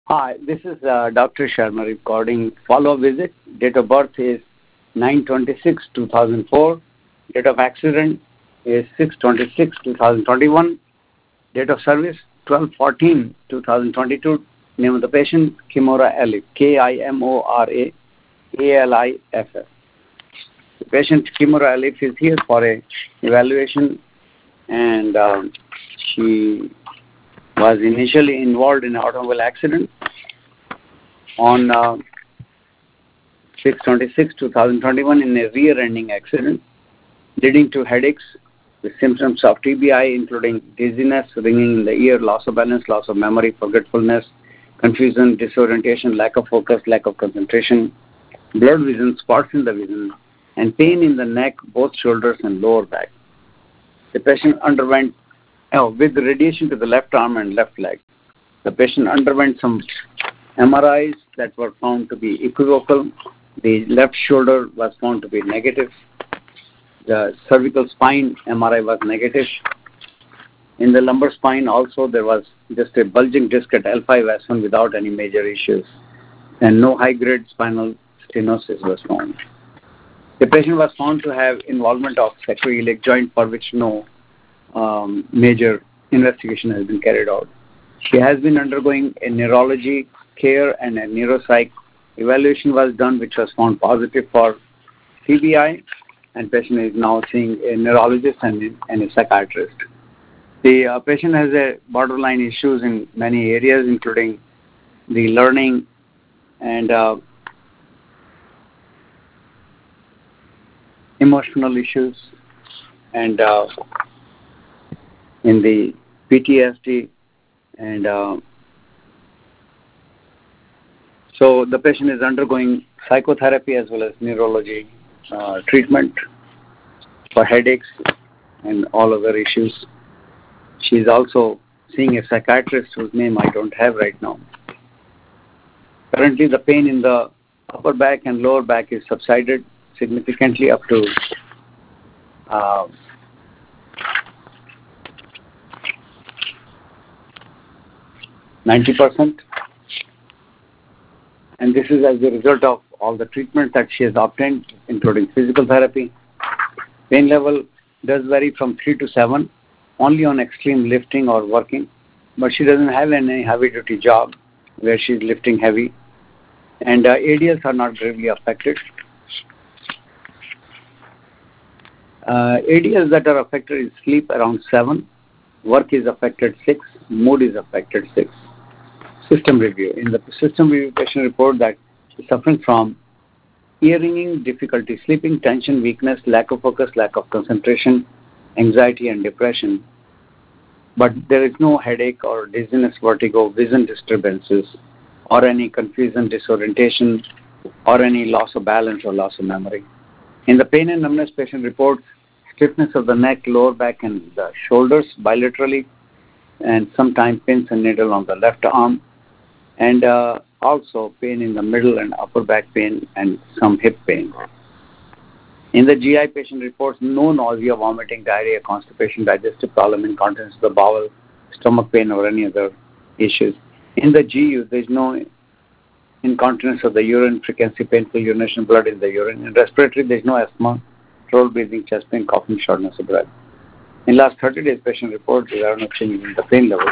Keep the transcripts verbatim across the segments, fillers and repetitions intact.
Hi, this is uh, Doctor Sharma recording follow-up visit. Date of birth is nine twenty-six two thousand four. Date of accident is six twenty-six two thousand twenty-one. Date of service twelve fourteen two thousand twenty-two. Name of the patient Kimora Elif, K I M O R A A L I F F. The patient Kimora Elif is here for a evaluation, and um, she was initially involved in an automobile accident on uh, six twenty-six two thousand twenty-one in a rear-ending accident leading to headaches with symptoms of T B I, including dizziness, ringing in the ear, loss of balance, loss of memory, forgetfulness, confusion, disorientation, lack of focus, lack of concentration, blurred vision, spots in the vision, and pain in the neck, both shoulders and lower back. The patient underwent, oh, with radiation to the left arm and left leg. The patient underwent some M R Is that were found to be equivocal. The left shoulder was found to be negative. The cervical spine M R I was negative. In the lumbar spine also there was just a bulging disc at L five S one without any major issues, and no high-grade spinal stenosis was found. The patient was found to have involvement of sacroiliac joint, for which no um, major investigation has been carried out. She has been undergoing a neurology care, and a neuropsych evaluation was done, which was found positive for C B I, and patient is now seeing a neurologist and, and a psychiatrist. The uh, patient has a borderline issues in many areas, including the learning and uh, emotional issues, and uh, in the P T S D, and uh, so the patient is undergoing psychotherapy as well as neurology uh, treatment for headaches and all other issues. She is also seeing a psychiatrist whose name I don't have right now. Currently, the pain in the upper back and lower back is subsided significantly up to uh, ninety percent. And this is as a result of all the treatment that she has obtained, including physical therapy. Pain level does vary from three to seven, only on extreme lifting or working, but she doesn't have any heavy-duty job where she's lifting heavy, and uh, A D Ls are not gravely affected. Uh, A D Ls that are affected is sleep around seven, work is affected six, mood is affected six. System review. In the system review, patient report that she's suffering from ear ringing, difficulty sleeping, tension, weakness, lack of focus, lack of concentration, anxiety, and depression. But there is no headache or dizziness, vertigo, vision disturbances, or any confusion, disorientation, or any loss of balance or loss of memory. In the pain and numbness, patient reports stiffness of the neck, lower back, and the shoulders bilaterally, and sometimes pins and needle on the left arm, and uh, also pain in the middle and upper back pain and some hip pain. In the G I, patient reports no nausea, vomiting, diarrhea, constipation, digestive problem, incontinence of the bowel, stomach pain, or any other issues. In the G U, there is no incontinence of the urine, frequency, painful urination, blood in the urine. In respiratory, there is no asthma, trouble breathing, chest pain, coughing, shortness of breath. In last thirty days, patient reports there are no changes in the pain level,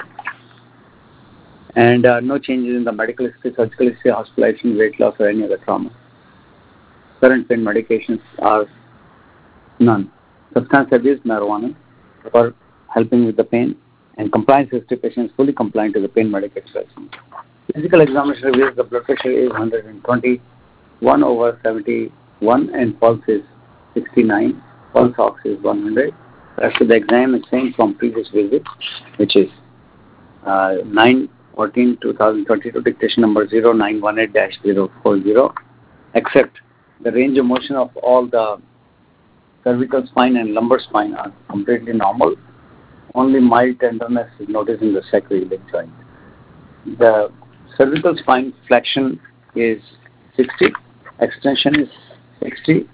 and uh, no changes in the medical history, surgical history, hospitalization, weight loss, or any other trauma. Current pain medications are none. Substance abuse, marijuana, for helping with the pain, and compliance history, patient is fully compliant to the pain medication. Physical examination reveals the blood pressure is one hundred twenty-one over seventy-one, and pulse is sixty-nine, pulse ox is one hundred. Rest of the exam is same from previous visit, which is uh, nine fourteen two thousand twenty-two, dictation number zero nine one eight dash zero four zero, except the range of motion of all the cervical spine and lumbar spine are completely normal. Only mild tenderness is noticed in the sacroiliac joint. The cervical spine flexion is sixty, extension is sixty,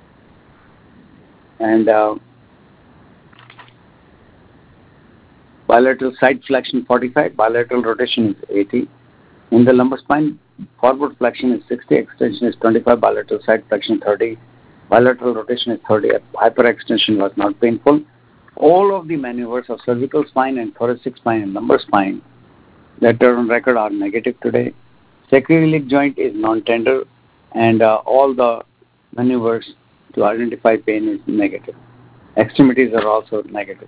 and uh, Bilateral side flexion forty-five, bilateral rotation is eighty. In the lumbar spine, forward flexion is sixty, extension is twenty-five, bilateral side flexion thirty, bilateral rotation is thirty. Hyperextension was not painful. All of the maneuvers of cervical spine and thoracic spine and lumbar spine that are on record are negative today. Sacroiliac joint is non-tender, and uh, all the maneuvers to identify pain is negative. Extremities are also negative.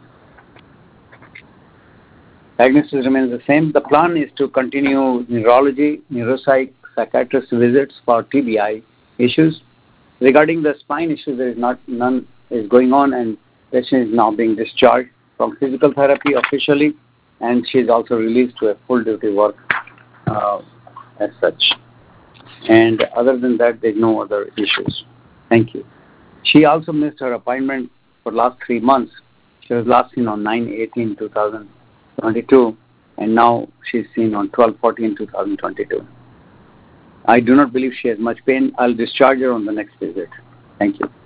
Diagnosis remains the same. The plan is to continue neurology, neuropsych, psychiatrist visits for T B I issues. Regarding the spine issues, there is not none is going on, and patient is now being discharged from physical therapy officially, and she is also released to a full duty work uh, as such. And other than that, there is no other issues. Thank you. She also missed her appointment for last three months. She was last seen on nine eighteen two thousand twenty-two, and now she's seen on twelve fourteen two thousand twenty-two. I do not believe she has much pain. I'll discharge her on the next visit. Thank you.